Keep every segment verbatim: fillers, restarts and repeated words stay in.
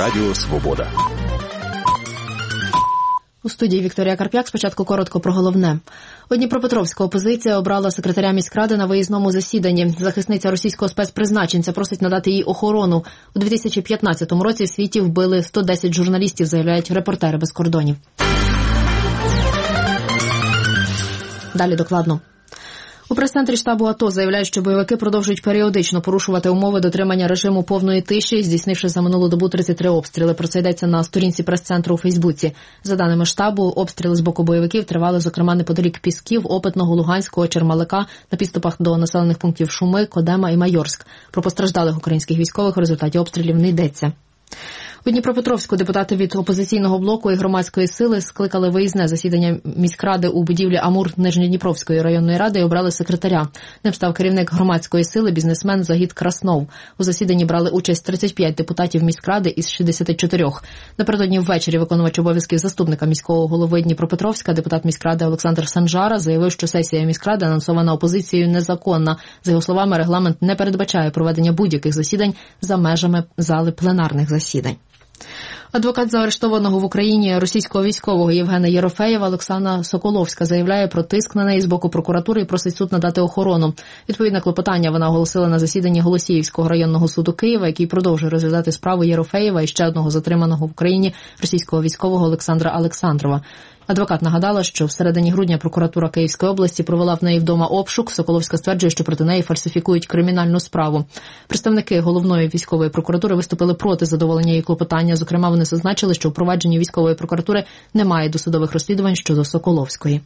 Радіо Свобода. У студії Вікторія Карп'як. Спочатку коротко про головне. У Дніпропетровську опозиція обрала секретаря міськради на виїзному засіданні. Захисниця російського спецпризначенця просить надати їй охорону. У дві тисячі п'ятнадцятому році в світі вбили сто десять журналістів, заявляють «Репортери без кордонів». Далі докладно. У прес-центрі штабу АТО заявляють, що бойовики продовжують періодично порушувати умови дотримання режиму повної тиші, здійснивши за минулу добу тридцять три обстріли. Про це йдеться на сторінці прес-центру у Фейсбуці. За даними штабу, обстріли з боку бойовиків тривали, зокрема, неподалік Пісків, Опитного, Луганського, Чермалика, на підступах до населених пунктів Шуми, Кодема і Майорськ. Про постраждалих українських військових в результаті обстрілів не йдеться. У Дніпропетровську депутати від опозиційного блоку і громадської сили скликали виїзне засідання міськради у будівлі Амур Нижньодніпровської районної ради і обрали секретаря. Ним став керівник громадської сили, бізнесмен Загід Краснов. У засіданні брали участь тридцять п'ять депутатів міськради із шістдесяти чотирьох. Напередодні ввечері виконувач обов'язків заступника міського голови Дніпропетровська, депутат міськради Олександр Санжара, заявив, що сесія міськради, анонсована опозицією, незаконна. За його словами, регламент не передбачає проведення будь-яких засідань за межами зали пленарних засідань. Адвокат заарештованого в Україні російського військового Євгена Єрофеєва Оксана Соколовська заявляє про тиск на неї з боку прокуратури і просить суд надати охорону. Відповідне клопотання вона оголосила на засіданні Голосіївського районного суду Києва, який продовжує розглядати справу Єрофеєва і ще одного затриманого в Україні російського військового Олександра Олександрова. Адвокат нагадала, що в середині грудня прокуратура Київської області провела в неї вдома обшук. Соколовська стверджує, що проти неї фальсифікують кримінальну справу. Представники головної військової прокуратури виступили проти задоволення її клопотання. Зокрема, вони зазначили, що у провадженні військової прокуратури немає досудових розслідувань щодо Соколовської.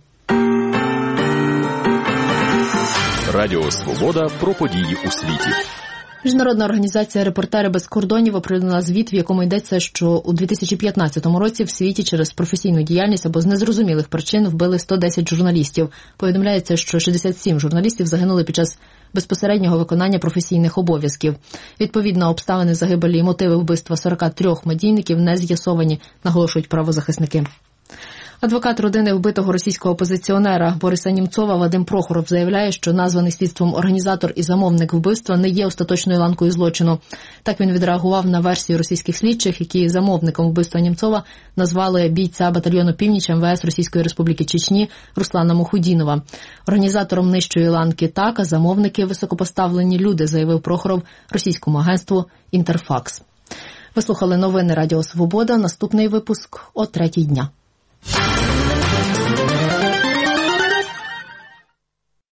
Радіо Свобода про події у світі. Міжнародна організація «Репортери без кордонів» оприлюднила звіт, в якому йдеться, що у дві тисячі п'ятнадцятому році в світі через професійну діяльність або з незрозумілих причин вбили сто десять журналістів. Повідомляється, що шістдесят сім журналістів загинули під час безпосереднього виконання професійних обов'язків. Відповідно, обставини загибелі і мотиви вбивства сорока трьох медійників не з'ясовані, наголошують правозахисники. Адвокат родини вбитого російського опозиціонера Бориса Німцова Вадим Прохоров заявляє, що названий слідством організатор і замовник вбивства не є остаточною ланкою злочину. Так він відреагував на версію російських слідчих, які замовником вбивства Німцова назвали бійця батальйону «Північ» ем ве ес Російської Республіки Чечні Руслана Мухудінова. Організатором нижчої ланки так, а замовники – високопоставлені люди, заявив Прохоров російському агентству «Інтерфакс». Ви слухали новини Радіо Свобода. Наступний випуск о третій дня.